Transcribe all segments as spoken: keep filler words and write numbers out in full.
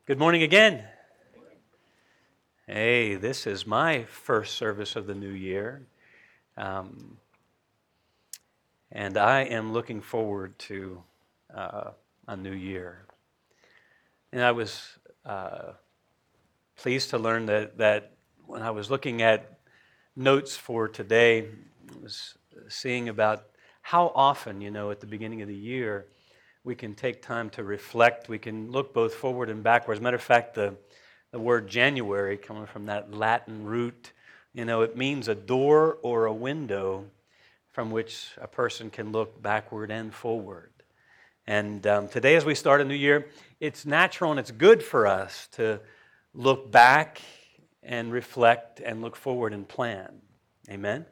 Good morning again. Hey, this is my first service of the new year. Um, and I am looking forward to uh, a new year. And I was uh, pleased to learn that, that when I was looking at notes for today, I was seeing about how often, you know, at the beginning of the year, we can take time to reflect. We can look both forward and backwards. Matter of fact, the The word January, coming from that Latin root, you know, it means a door or a window from which a person can look backward and forward. And um, today, as we start a new year, it's natural and it's good for us to look back and reflect and look forward and plan. Amen?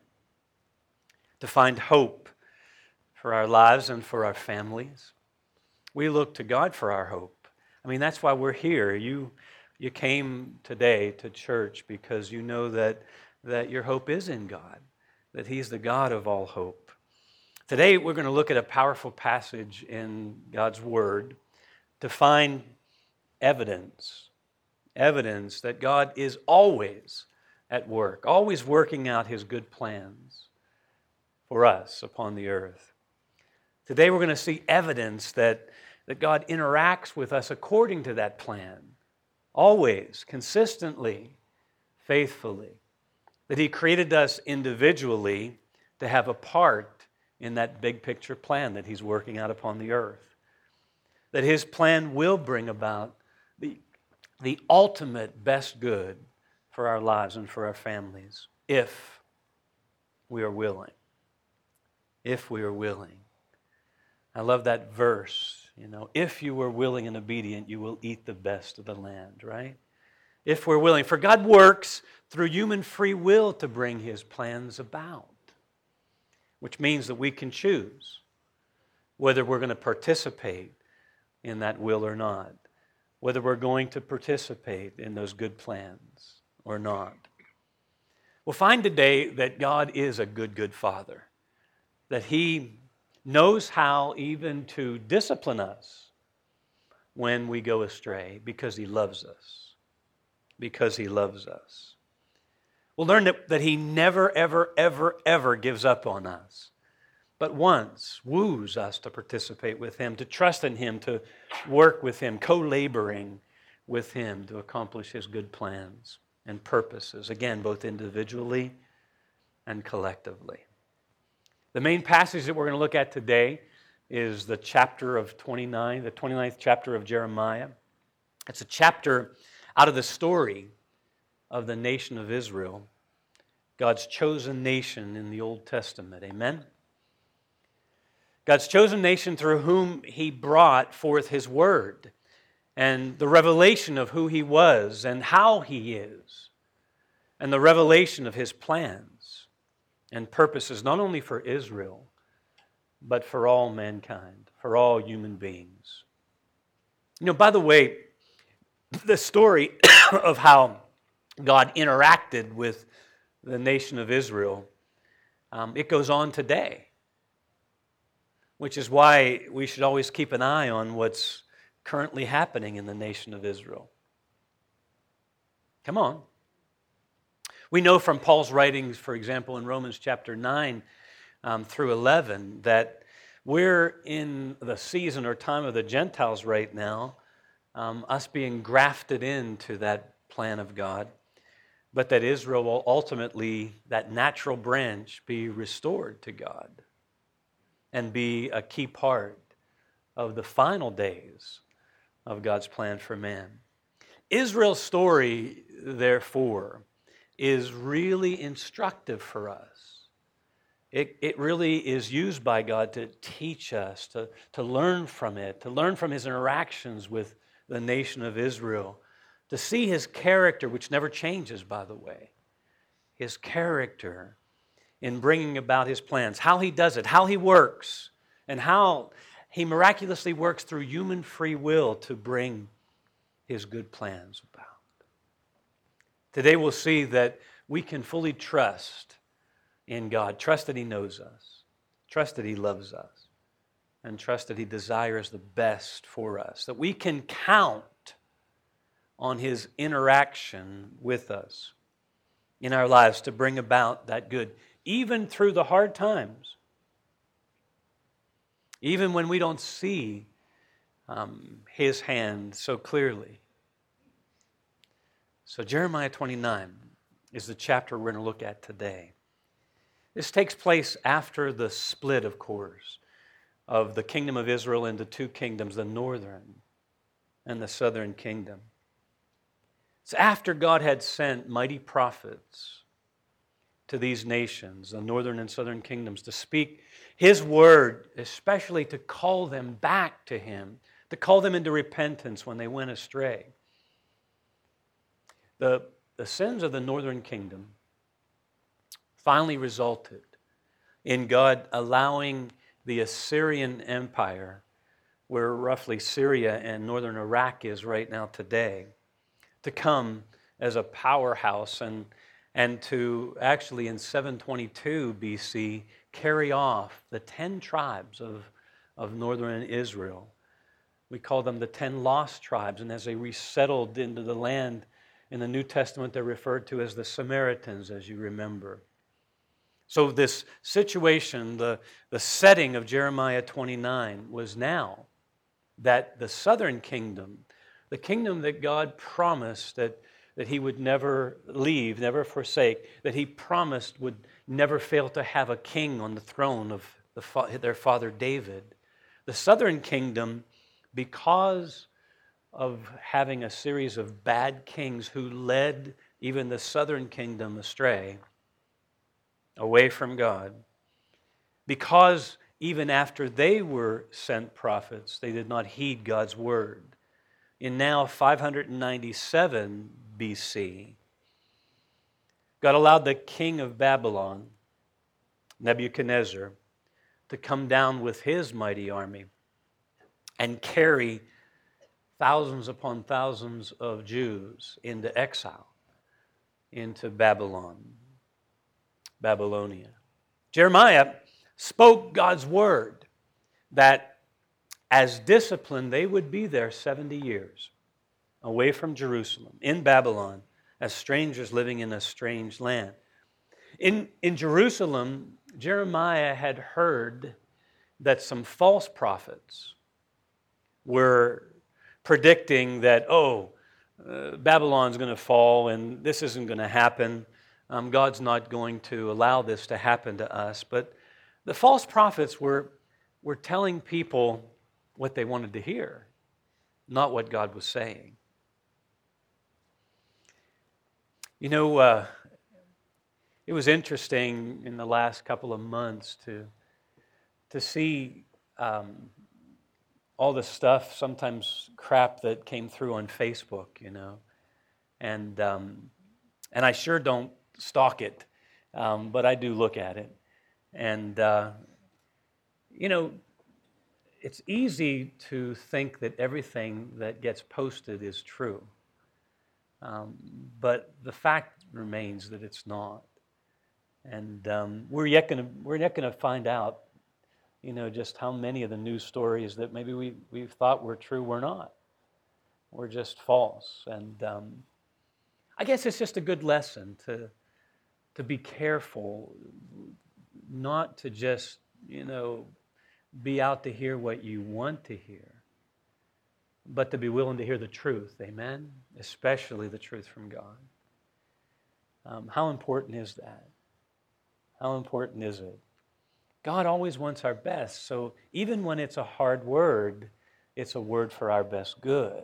To find hope for our lives and for our families. We look to God for our hope. I mean, that's why we're here. You You came today to church because you know that, that your hope is in God, that He's the God of all hope. Today we're going to look at a powerful passage in God's Word to find evidence, evidence that God is always at work, always working out His good plans for us upon the earth. Today we're going to see evidence that, that God interacts with us according to that plan. Always, consistently, faithfully. That He created us individually to have a part in that big picture plan that He's working out upon the earth. That His plan will bring about the, the ultimate best good for our lives and for our families, if we are willing. If we are willing. I love that verse. You know, if you were willing and obedient, you will eat the best of the land, right? If we're willing. For God works through human free will to bring His plans about, which means that we can choose whether we're going to participate in that will or not, whether we're going to participate in those good plans or not. We'll find today that God is a good, good Father, that He knows how even to discipline us when we go astray because He loves us. Because He loves us. We'll learn that, that He never, ever, ever, ever gives up on us, but once woos us to participate with Him, to trust in Him, to work with Him, co-laboring with Him to accomplish His good plans and purposes, again, both individually and collectively. The main passage that we're going to look at today is the chapter of twenty-nine, the twenty-ninth chapter of Jeremiah. It's a chapter out of the story of the nation of Israel, God's chosen nation in the Old Testament. Amen? God's chosen nation through whom He brought forth His word and the revelation of who He was and how He is and the revelation of His plans and purposes, not only for Israel, but for all mankind, for all human beings. You know, by the way, the story of how God interacted with the nation of Israel, um, it goes on today, which is why we should always keep an eye on what's currently happening in the nation of Israel. Come on. We know from Paul's writings, for example, in Romans chapter nine um, through eleven, that we're in the season or time of the Gentiles right now, um, us being grafted into that plan of God, but that Israel will ultimately, that natural branch, be restored to God and be a key part of the final days of God's plan for man. Israel's story, therefore, is really instructive for us. It, it really is used by God to teach us, to, to learn from it, to learn from His interactions with the nation of Israel, to see His character, which never changes, by the way, His character in bringing about His plans, how He does it, how He works, and how He miraculously works through human free will to bring His good plans about. Today we'll see that we can fully trust in God, trust that He knows us, trust that He loves us, and trust that He desires the best for us, that we can count on His interaction with us in our lives to bring about that good, even through the hard times, even when we don't see um, His hand so clearly. So Jeremiah twenty-nine is the chapter we're going to look at today. This takes place after the split, of course, of the kingdom of Israel into two kingdoms, the northern and the southern kingdom. It's after God had sent mighty prophets to these nations, the northern and southern kingdoms, to speak His word, especially to call them back to Him, to call them into repentance when they went astray. The, the sins of the northern kingdom finally resulted in God allowing the Assyrian Empire, where roughly Syria and northern Iraq is right now today, to come as a powerhouse and, and to actually in seven twenty-two B C carry off the ten tribes of, of northern Israel. We call them the ten lost tribes, and as they resettled into the land in the New Testament, they're referred to as the Samaritans, as you remember. So this situation, the, the setting of Jeremiah twenty-nine was now that the southern kingdom, the kingdom that God promised that, that He would never leave, never forsake, that He promised would never fail to have a king on the throne of the, their father David. The southern kingdom, because of having a series of bad kings who led even the southern kingdom astray, away from God, because even after they were sent prophets, they did not heed God's word. In now five ninety-seven B C, God allowed the king of Babylon, Nebuchadnezzar, to come down with his mighty army and carry thousands upon thousands of Jews into exile, into Babylon. Babylonia. Jeremiah spoke God's word that as discipline they would be there seventy years away from Jerusalem, in Babylon, as strangers living in a strange land. In, in Jerusalem, Jeremiah had heard that some false prophets were predicting that, oh, uh, Babylon's going to fall and this isn't going to happen. Um, God's not going to allow this to happen to us. But the false prophets were, were telling people what they wanted to hear, not what God was saying. You know, uh, it was interesting in the last couple of months to, to see um, all the stuff, sometimes crap that came through on Facebook, you know. And, um, and I sure don't stalk it, um, but I do look at it. And, uh, you know, it's easy to think that everything that gets posted is true. Um, but the fact remains that it's not. And um, we're yet going to we're yet going to find out, you know, just how many of the news stories that maybe we we thought were true were not. Were just false. And um, I guess it's just a good lesson to to be careful, not to just, you know, be out to hear what you want to hear, but to be willing to hear the truth. Amen? Especially the truth from God. Um, how important is that? How important is it? God always wants our best. So even when it's a hard word, it's a word for our best good.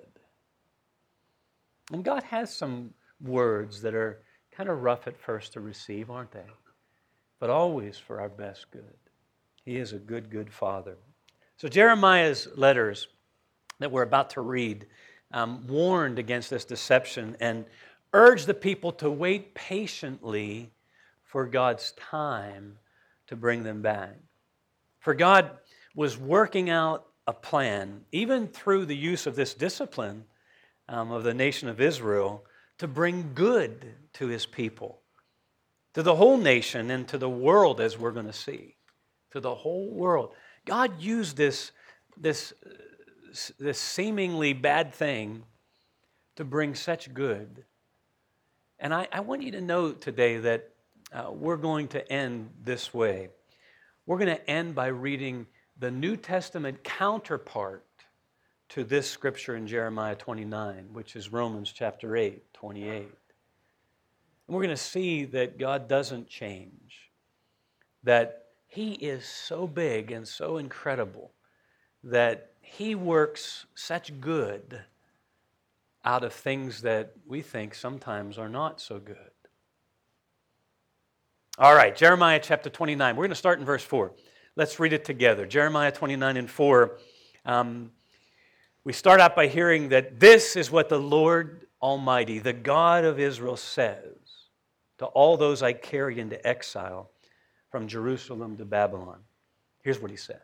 And God has some words that are kind of rough at first to receive, aren't they? But always for our best good. He is a good, good Father. So Jeremiah's letters that we're about to read um, warned against this deception and urged the people to wait patiently for God's time to bring them back. For God was working out a plan, even through the use of this discipline um, of the nation of Israel, to bring good to His people, to the whole nation and to the world, as we're going to see, to the whole world. God used this, this, this seemingly bad thing to bring such good. And I, I want you to know today that uh, we're going to end this way. We're going to end by reading the New Testament counterpart to this scripture in Jeremiah twenty-nine, which is Romans chapter eight, twenty-eight. And we're going to see that God doesn't change, that He is so big and so incredible that He works such good out of things that we think sometimes are not so good. All right, Jeremiah chapter twenty-nine. We're going to start in verse four. Let's read it together. Jeremiah twenty-nine and four. Um, we start out by hearing that this is what the Lord Almighty, the God of Israel, says to all those I carried into exile from Jerusalem to Babylon. Here's what He says.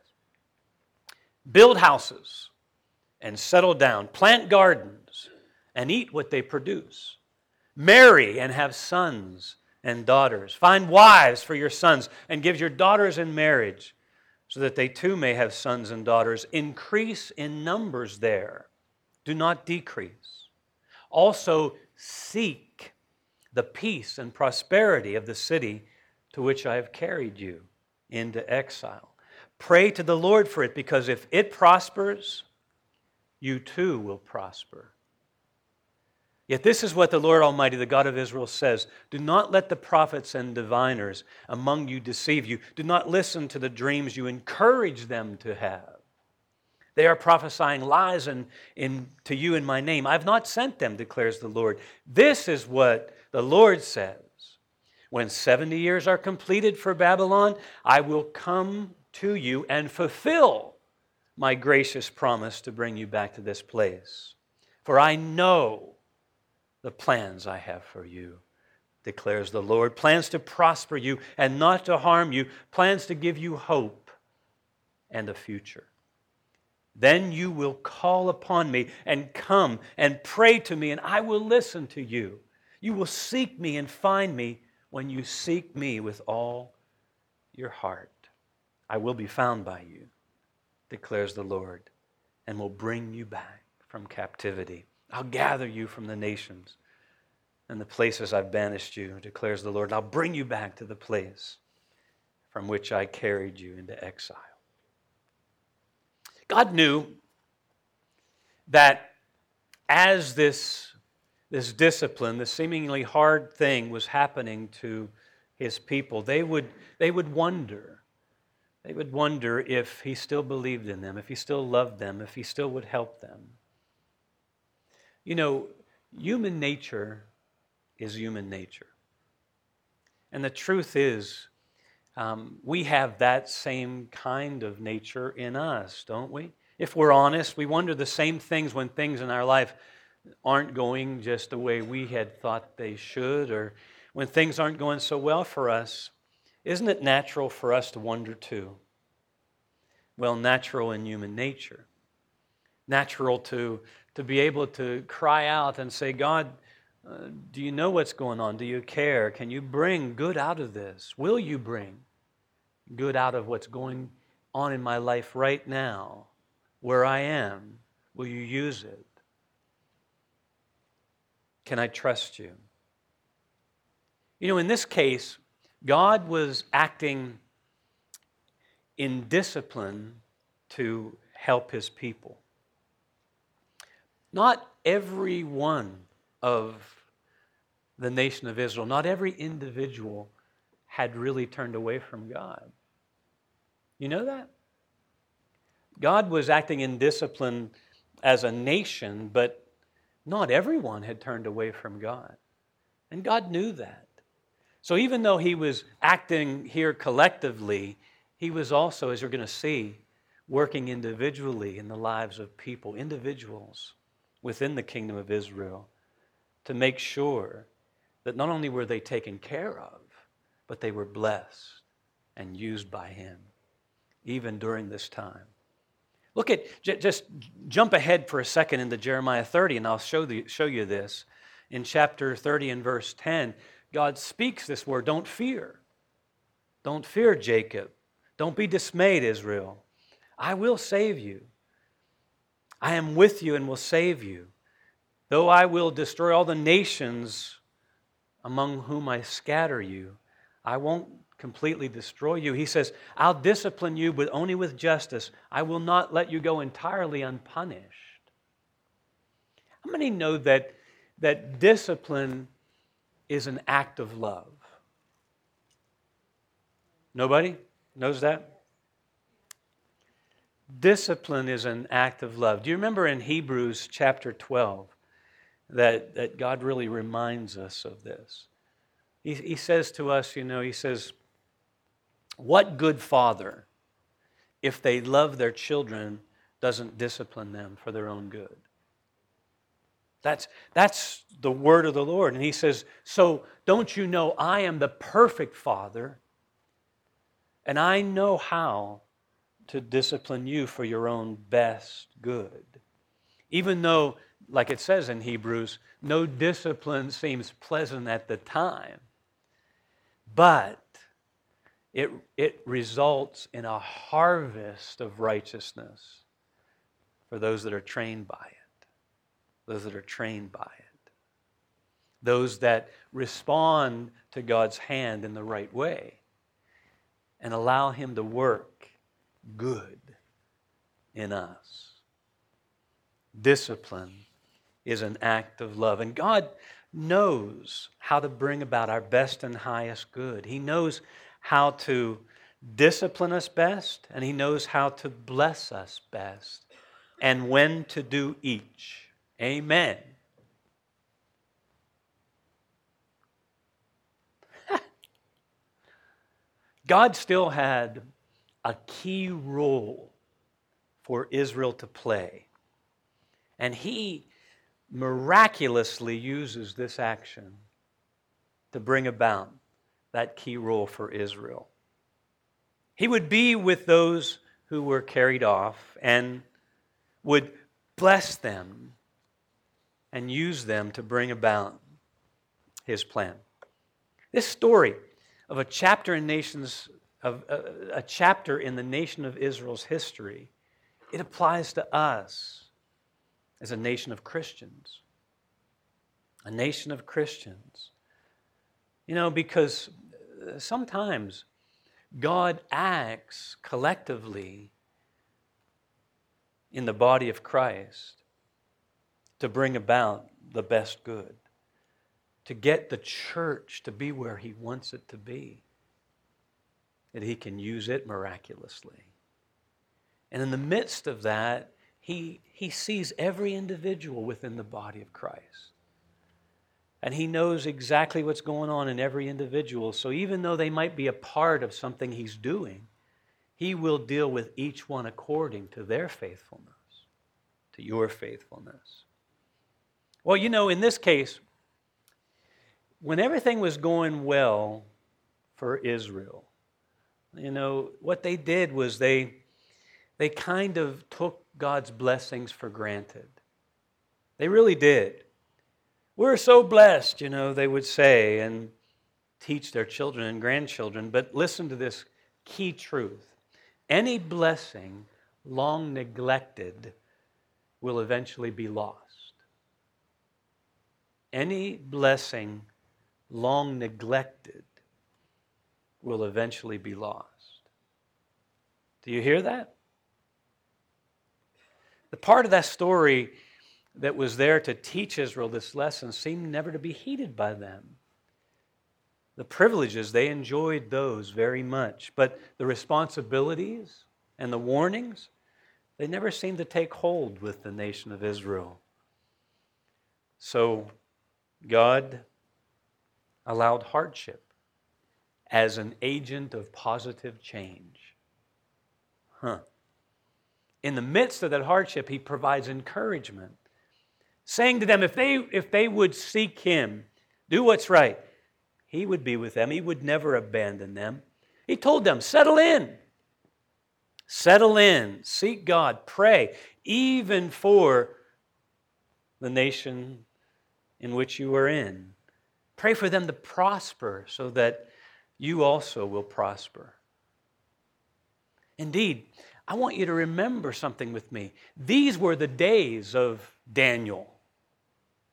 Build houses and settle down. Plant gardens and eat what they produce. Marry and have sons and daughters. Find wives for your sons and give your daughters in marriage so that they too may have sons and daughters. Increase in numbers there. Do not decrease. Also seek the peace and prosperity of the city to which I have carried you into exile. Pray to the Lord for it, because if it prospers, you too will prosper. Yet this is what the Lord Almighty, the God of Israel, says. Do not let the prophets and diviners among you deceive you. Do not listen to the dreams you encourage them to have. They are prophesying lies in, in, to you in my name. I have not sent them, declares the Lord. This is what the Lord says. When seventy years are completed for Babylon, I will come to you and fulfill my gracious promise to bring you back to this place. For I know the plans I have for you, declares the Lord. Plans to prosper you and not to harm you. Plans to give you hope and a future. Then you will call upon me and come and pray to me, and I will listen to you. You will seek me and find me when you seek me with all your heart. I will be found by you, declares the Lord, and will bring you back from captivity. I'll gather you from the nations and the places I've banished you, declares the Lord. And I'll bring you back to the place from which I carried you into exile. God knew that as this, this discipline, this seemingly hard thing was happening to His people, they would, they would wonder. They would wonder if He still believed in them, if He still loved them, if He still would help them. You know, human nature is human nature. And the truth is, um, we have that same kind of nature in us, don't we? If we're honest, we wonder the same things when things in our life aren't going just the way we had thought they should, or when things aren't going so well for us. Isn't it natural for us to wonder too? Well, natural in human nature. Natural to, to be able to cry out and say, God, uh, do you know what's going on? Do you care? Can you bring good out of this? Will you bring good out of what's going on in my life right now, where I am? Will you use it? Can I trust you? You know, in this case, God was acting in discipline to help His people. Not every one of the nation of Israel, not every individual had really turned away from God. You know that? God was acting in discipline as a nation, but not everyone had turned away from God. And God knew that. So even though He was acting here collectively, He was also, as you're going to see, working individually in the lives of people, individuals within the kingdom of Israel, to make sure that not only were they taken care of, but they were blessed and used by Him, even during this time. Look at, just jump ahead for a second into Jeremiah thirty, and I'll show, the, show you this. In chapter thirty and verse ten, God speaks this word, don't fear. Don't fear, Jacob. Don't be dismayed, Israel. I will save you. I am with you and will save you. Though I will destroy all the nations among whom I scatter you, I won't completely destroy you. He says, I'll discipline you, but only with justice. I will not let you go entirely unpunished. How many know that, that discipline is an act of love? Nobody knows that? Discipline is an act of love. Do you remember in Hebrews chapter twelve that, that God really reminds us of this? He, he says to us, you know, he says, what good father, if they love their children, doesn't discipline them for their own good? That's, that's the word of the Lord. And he says, so don't you know I am the perfect father, and I know how to discipline you for your own best good. Even though, like it says in Hebrews, no discipline seems pleasant at the time, but it, it results in a harvest of righteousness for those that are trained by it, those that are trained by it, those that respond to God's hand in the right way and allow Him to work good in us. Discipline is an act of love. And God knows how to bring about our best and highest good. He knows how to discipline us best, and He knows how to bless us best, and when to do each. Amen. God still had a key role for Israel to play. And He miraculously uses this action to bring about that key role for Israel. He would be with those who were carried off and would bless them and use them to bring about His plan. This story of a chapter in nations of a, a chapter in the nation of Israel's history, it applies to us as a nation of Christians. A nation of Christians. You know, because sometimes God acts collectively in the body of Christ to bring about the best good, to get the church to be where He wants it to be, that He can use it miraculously. And in the midst of that, He, he sees every individual within the body of Christ. And He knows exactly what's going on in every individual. So even though they might be a part of something He's doing, He will deal with each one according to their faithfulness, to your faithfulness. Well, you know, in this case, when everything was going well for Israel, you know, what they did was they, they kind of took God's blessings for granted. They really did. We're so blessed, you know, they would say and teach their children and grandchildren. But listen to this key truth. Any blessing long neglected will eventually be lost. Any blessing long neglected will eventually be lost. Do you hear that? The part of that story that was there to teach Israel this lesson seemed never to be heeded by them. The privileges, they enjoyed those very much, but the responsibilities and the warnings, they never seemed to take hold with the nation of Israel. So God allowed hardship as an agent of positive change. Huh. In the midst of that hardship, He provides encouragement, saying to them, if they, if they would seek Him, do what's right, He would be with them. He would never abandon them. He told them, settle in. Settle in. Seek God. Pray, even for the nation in which you are in. Pray for them to prosper so that you also will prosper. Indeed, I want you to remember something with me. These were the days of Daniel.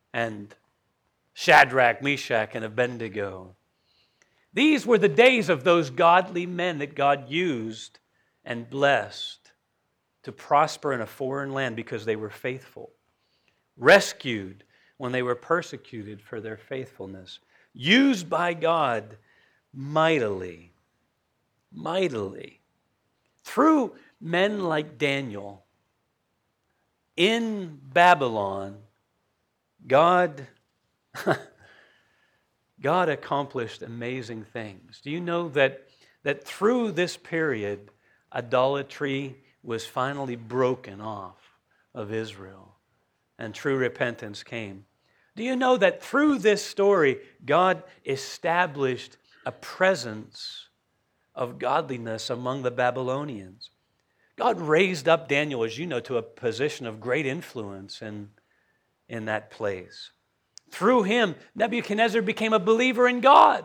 and Shadrach, Meshach, and Abednego. These were the days of those godly men that God used and blessed to prosper in a foreign land because they were faithful. Rescued when they were persecuted for their faithfulness. Used by God mightily, mightily. Through men like Daniel in Babylon, God, God accomplished amazing things. Do you know that, that through this period, idolatry was finally broken off of Israel and true repentance came? Do you know that through this story, God established a presence of godliness among the Babylonians? God raised up Daniel, as you know, to a position of great influence in, in that place. Through him, Nebuchadnezzar became a believer in God.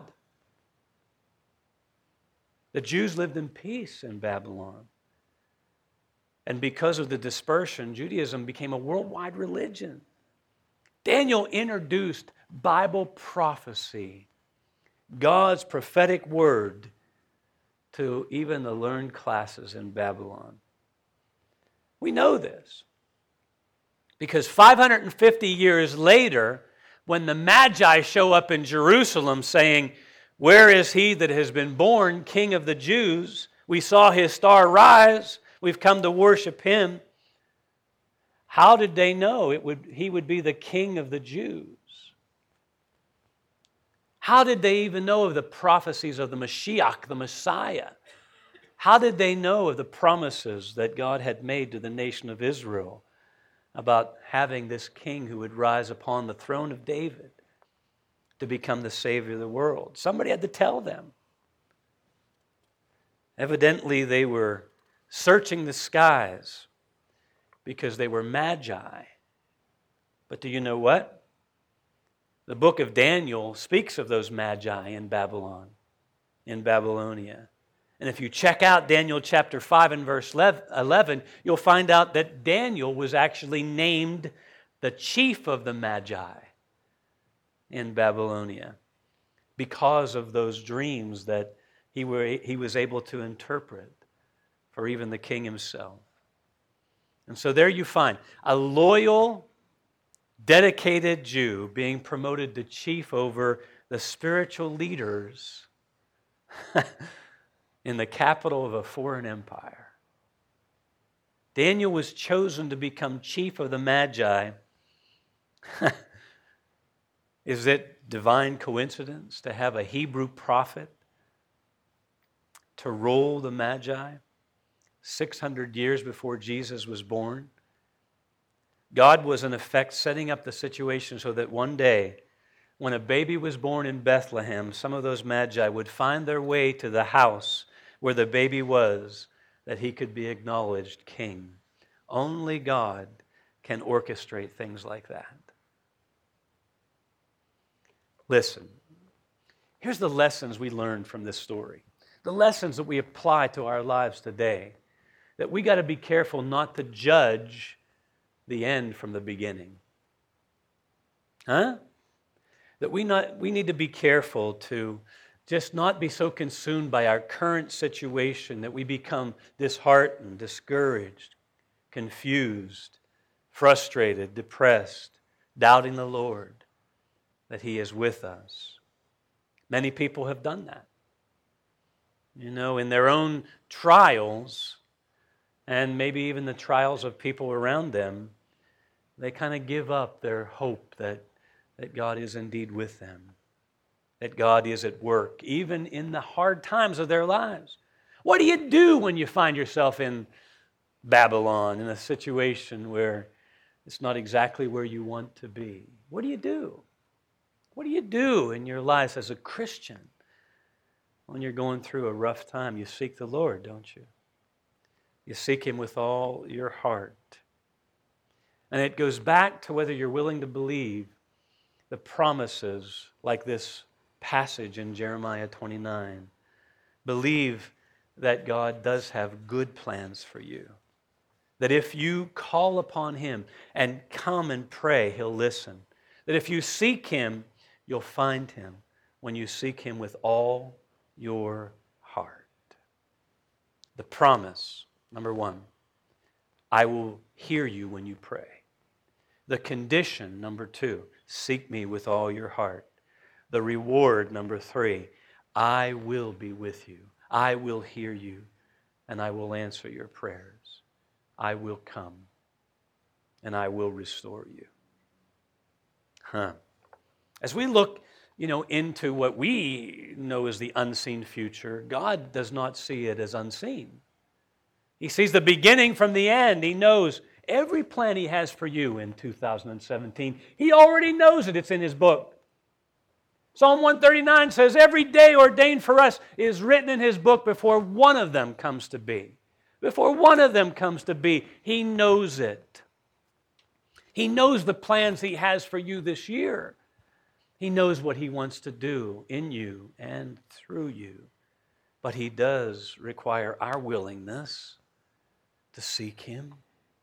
The Jews lived in peace in Babylon. And because of the dispersion, Judaism became a worldwide religion. Daniel introduced Bible prophecy, God's prophetic word, to even the learned classes in Babylon. We know this because five hundred fifty years later, when the Magi show up in Jerusalem saying, "Where is he that has been born King of the Jews? We saw his star rise. We've come to worship him." How did they know it would, he would be the King of the Jews? How did they even know of the prophecies of the Mashiach, the Messiah? How did they know of the promises that God had made to the nation of Israel about having this king who would rise upon the throne of David to become the Savior of the world? Somebody had to tell them. Evidently, they were searching the skies because they were magi. But do you know what? The book of Daniel speaks of those magi in Babylon, in Babylonia. And if you check out Daniel chapter five and verse eleven, you'll find out that Daniel was actually named the chief of the magi in Babylonia because of those dreams that he, were, he was able to interpret for even the king himself. And so there you find a loyal, dedicated Jew being promoted to chief over the spiritual leaders in the capital of a foreign empire. Daniel was chosen to become chief of the Magi. Is it divine coincidence to have a Hebrew prophet to rule the Magi six hundred years before Jesus was born? God was in effect setting up the situation so that one day, when a baby was born in Bethlehem, some of those Magi would find their way to the house where the baby was, that he could be acknowledged king. Only God can orchestrate things like that. Listen, here's the lessons we learned from this story. The lessons that we apply to our lives today. That we got to be careful not to judge the end from the beginning. Huh? That we not we need to be careful to just not be so consumed by our current situation that we become disheartened, discouraged, confused, frustrated, depressed, doubting the Lord, that He is with us. Many people have done that. You know, in their own trials, and maybe even the trials of people around them, they kind of give up their hope that, that God is indeed with them, that God is at work, even in the hard times of their lives. What do you do when you find yourself in Babylon, in a situation where it's not exactly where you want to be? What do you do? What do you do in your life as a Christian when you're going through a rough time? You seek the Lord, don't you? You seek Him with all your heart. And it goes back to whether you're willing to believe the promises like this passage in Jeremiah twenty-nine. Believe that God does have good plans for you. That if you call upon Him and come and pray, He'll listen. That if you seek Him, you'll find Him when you seek Him with all your heart. The promise, number one, I will hear you when you pray. The condition, number two, seek me with all your heart. The reward, number three, I will be with you. I will hear you, and I will answer your prayers. I will come, and I will restore you. Huh. As we look, you know, into what we know as the unseen future, God does not see it as unseen. He sees the beginning from the end. He knows every plan He has for you in two thousand seventeen. He already knows it. It's in His book. Psalm one thirty-nine says, every day ordained for us is written in His book before one of them comes to be. Before one of them comes to be, He knows it. He knows the plans He has for you this year. He knows what He wants to do in you and through you. But He does require our willingness to seek Him.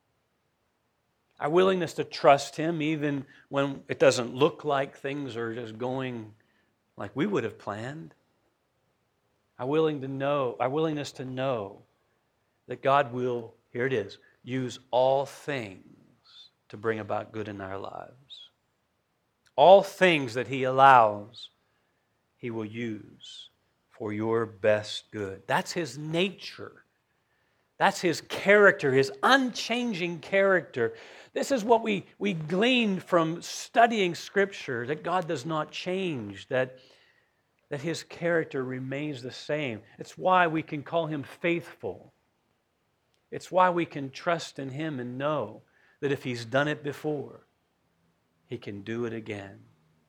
Our willingness to trust Him even when it doesn't look like things are just going like we would have planned. Our willing to know, our willingness to know that God will, here it is, use all things to bring about good in our lives. All things that He allows, He will use for your best good. That's His nature. That's His character, His unchanging character. This is what we, we glean from studying Scripture, that God does not change, that, that His character remains the same. It's why we can call Him faithful. It's why we can trust in Him and know that if He's done it before, He can do it again.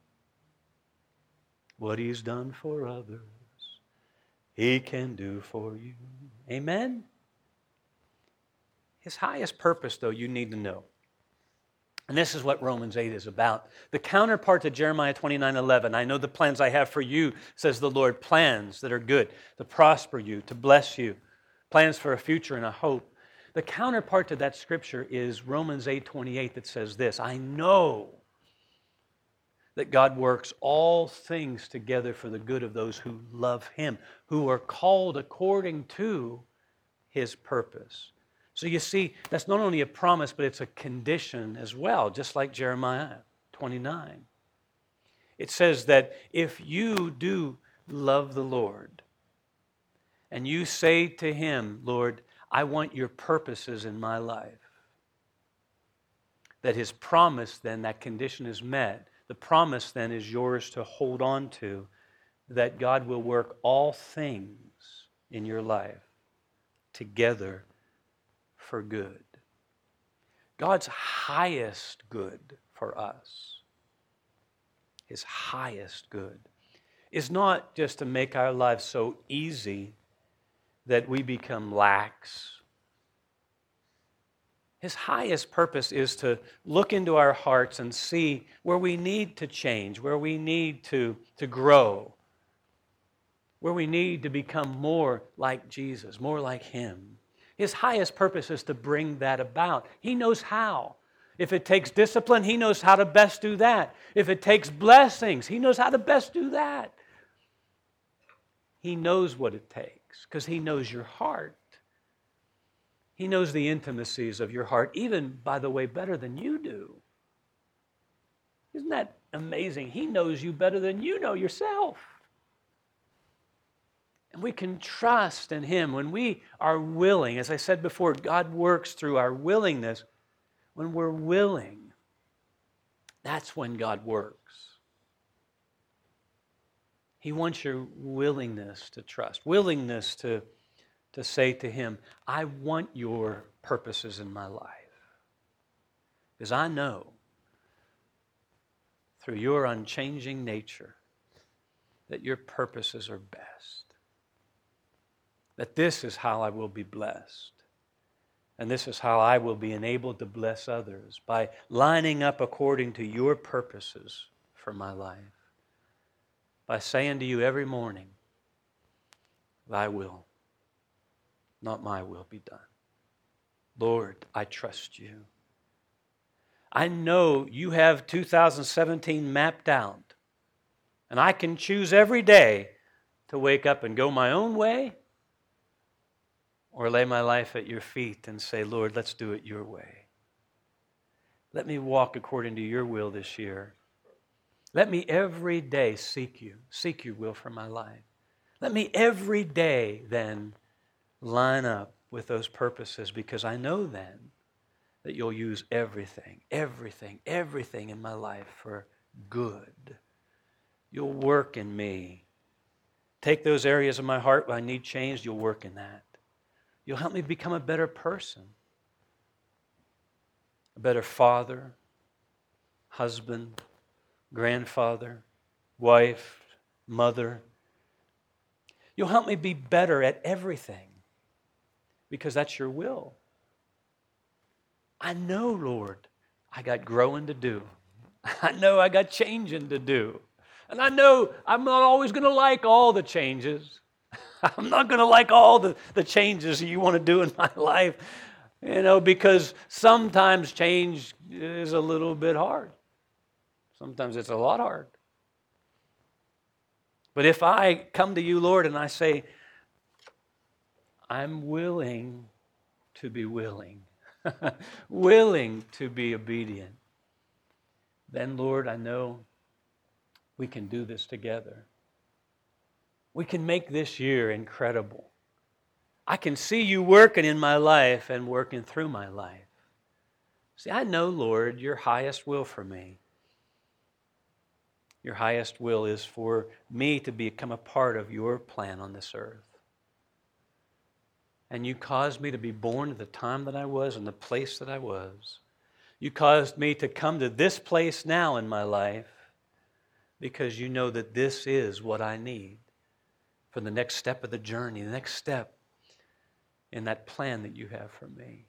What He's done for others, He can do for you. Amen? His highest purpose, though, you need to know. And this is what Romans eight is about. The counterpart to Jeremiah twenty-nine eleven. I know the plans I have for you, says the Lord, plans that are good, to prosper you, to bless you, plans for a future and a hope. The counterpart to that scripture is Romans eight twenty-eight that says this, I know that God works all things together for the good of those who love Him, who are called according to His purpose. So you see, that's not only a promise, but it's a condition as well, just like Jeremiah twenty-nine. It says that if you do love the Lord, and you say to Him, Lord, I want your purposes in my life, that His promise then, that condition is met. The promise then is yours to hold on to, that God will work all things in your life together for good. God's highest good for us, His highest good, is not just to make our lives so easy that we become lax. His highest purpose is to look into our hearts and see where we need to change, where we need to, to grow, where we need to become more like Jesus, more like Him. His highest purpose is to bring that about. He knows how. If it takes discipline, He knows how to best do that. If it takes blessings, He knows how to best do that. He knows what it takes because He knows your heart. He knows the intimacies of your heart, even, by the way, better than you do. Isn't that amazing? He knows you better than you know yourself. And we can trust in Him when we are willing. As I said before, God works through our willingness. When we're willing, that's when God works. He wants your willingness to trust, willingness to, to say to Him, I want your purposes in my life. Because I know through your unchanging nature that your purposes are best. That this is how I will be blessed. And this is how I will be enabled to bless others, by lining up according to your purposes for my life. By saying to you every morning, Thy will, not my will, be done. Lord, I trust You. I know you have two thousand seventeen mapped out. And I can choose every day to wake up and go my own way or lay my life at your feet and say, Lord, let's do it your way. Let me walk according to your will this year. Let me every day seek you, seek your will for my life. Let me every day then line up with those purposes, because I know then that you'll use everything, everything, everything in my life for good. You'll work in me. Take those areas of my heart where I need changed, you'll work in that. You'll help me become a better person, a better father, husband, grandfather, wife, mother. You'll help me be better at everything because that's your will. I know, Lord, I got growing to do. I know I got changing to do. And I know I'm not always going to like all the changes. I'm not going to like all the, the changes you want to do in my life, you know, because sometimes change is a little bit hard. Sometimes it's a lot hard. But if I come to you, Lord, and I say, I'm willing to be willing, willing to be obedient, then, Lord, I know we can do this together. We can make this year incredible. I can see you working in my life and working through my life. See, I know, Lord, your highest will for me. Your highest will is for me to become a part of your plan on this earth. And you caused me to be born at the time that I was and the place that I was. You caused me to come to this place now in my life because you know that this is what I need for the next step of the journey, the next step in that plan that you have for me.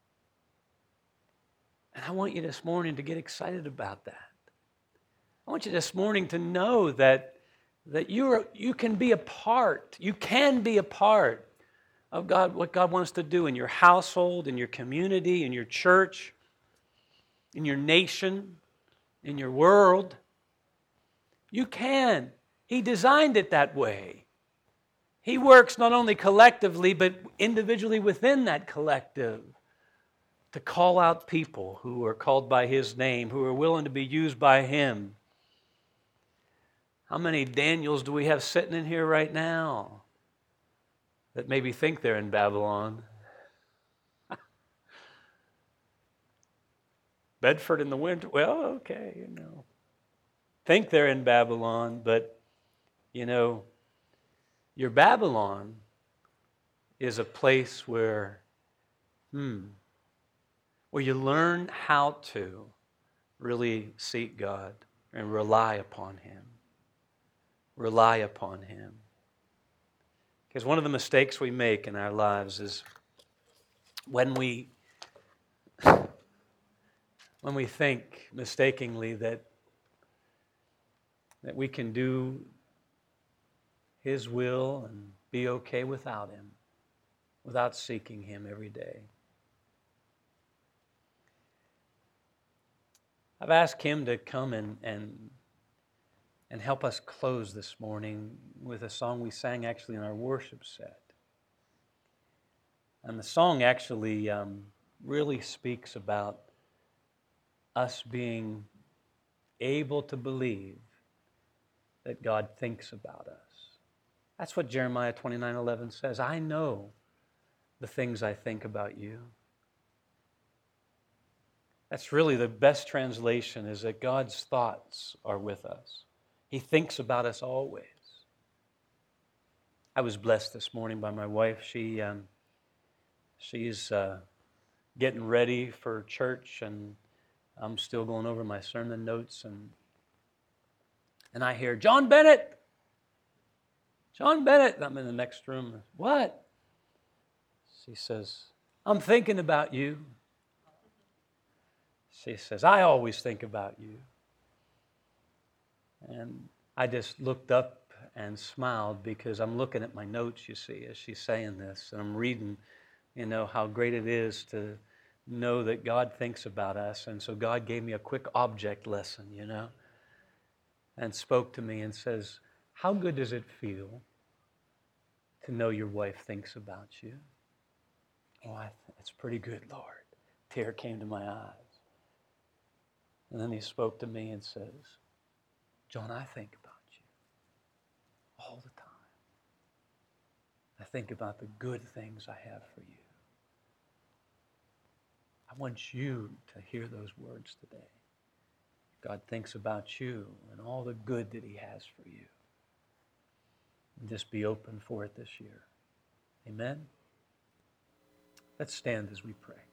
And I want you this morning to get excited about that. I want you this morning to know that, that you're, you can be a part, you can be a part of God, what God wants to do in your household, in your community, in your church, in your nation, in your world. You can. He designed it that way. He works not only collectively, but individually within that collective to call out people who are called by His name, who are willing to be used by Him. How many Daniels do we have sitting in here right now that maybe think they're in Babylon? Bedford in the winter, well, okay, you know. Think they're in Babylon, but, you know, your Babylon is a place where, hmm, where you learn how to really seek God and rely upon Him. Rely upon Him. Because one of the mistakes we make in our lives is when we when we think mistakenly that that we can do His will and be okay without Him, without seeking Him every day. I've asked Kim to come and, and, and help us close this morning with a song we sang actually in our worship set. And the song actually um, really speaks about us being able to believe that God thinks about us. That's what Jeremiah twenty-nine eleven says. I know the things I think about you. That's really the best translation, is that God's thoughts are with us. He thinks about us always. I was blessed this morning by my wife. She um, she's uh, getting ready for church, and I'm still going over my sermon notes, and and I hear, John Bennett! John Bennett! I'm in the next room. What? She says, I'm thinking about you. She says, I always think about you. And I just looked up and smiled because I'm looking at my notes, you see, as she's saying this. And I'm reading, you know, how great it is to, know that God thinks about us. And so God gave me a quick object lesson, you know, and spoke to me and says, how good does it feel to know your wife thinks about you? Oh, I th- it's pretty good, Lord. Tear came to my eyes. And then he spoke to me and says, John, I think about you all the time. I think about the good things I have for you. I want you to hear those words today. God thinks about you and all the good that he has for you. And just be open for it this year. Amen? Let's stand as we pray.